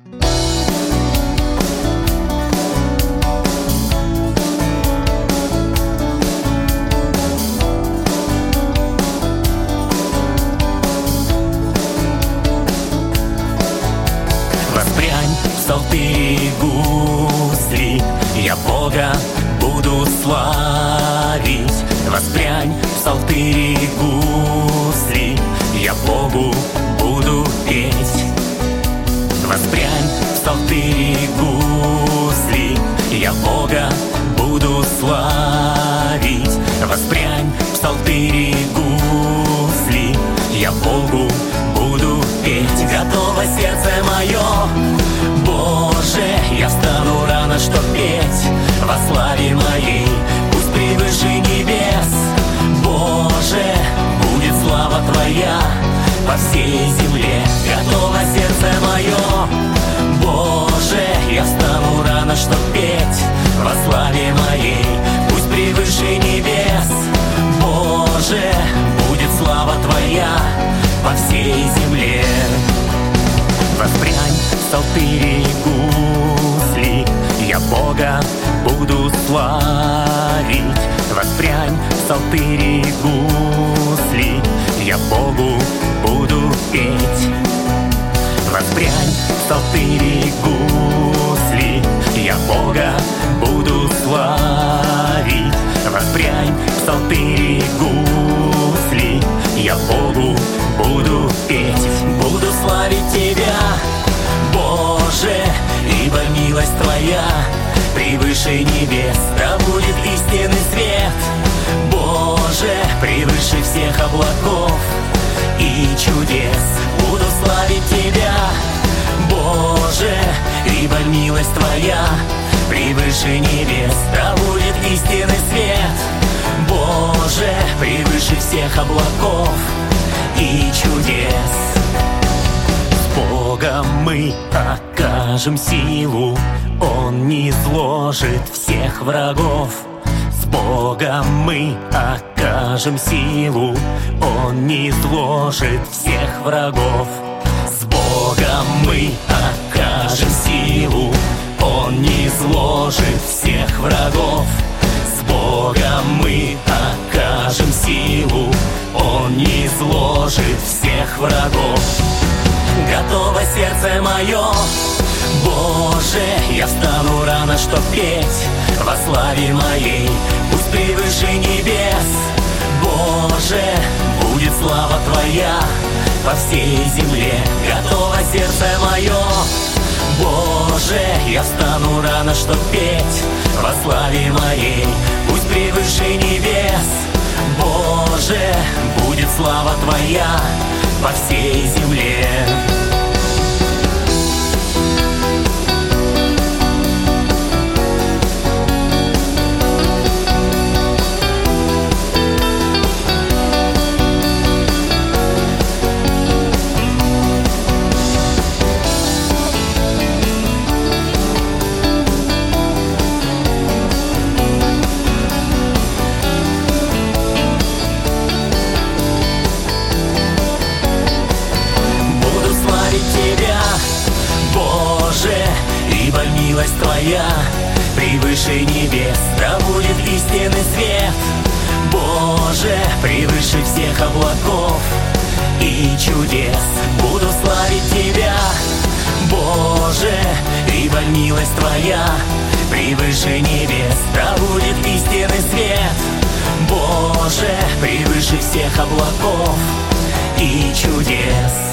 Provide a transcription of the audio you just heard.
Воспрянь, псалтыри гусли, я Бога буду славить. Воспрянь, псалтыри гусли, я Богу буду петь. Воспрянь, псалтыри гусли, я Бога буду славить. Воспрянь, псалтыри гусли, я Богу буду петь. Готово сердце мое, Боже, я встану рано, чтоб петь во славе моей. Пусть превыше небес, Боже, будет слава Твоя по всей земле. Готово сердце мое, Боже, я встану рано, чтоб петь во славе моей. Пусть превыше небес, Боже, будет слава Твоя по всей земле. Воспрянь, псалтыри гусли, я Бога буду славить. Воспрянь, псалтыри гусли, я Богу буду петь. Воспрянь, псалтыри гусли, я Бога буду славить. Воспрянь, псалтыри гусли, я Богу буду петь. Буду славить Тебя, Боже, ибо милость Твоя превыше небес. Да будет истинный свет, Боже, превыше всех облаков и чудес. Буду славить Тебя, Боже, ибо милость Твоя превыше небес. Да будет истинный свет, Боже, превыше всех облаков и чудес. С Богом мы окажем силу, Он не сложит всех врагов. С Богом мы окажем силу, Он не сложит всех врагов. С Богом мы окажем силу, Он не сложит всех врагов. С Богом мы окажем силу, Он не сложит всех врагов. Готово сердце мое, Боже, я встану рано, чтоб петь во славе моей. Пусть превыше небес, Боже, будет слава Твоя по всей земле. Готово сердце мое, Боже, я встану рано, чтоб петь во славе моей. Пусть превыше небес, Боже, будет слава Твоя по всей земле. Ибо милость Твоя превыше небес. Да будет истинный свет, Боже, превыше всех облаков и чудес. Буду славить Тебя, Боже, ибо милость Твоя превыше небес. Да будет истинный свет, Боже, превыше всех облаков и чудес.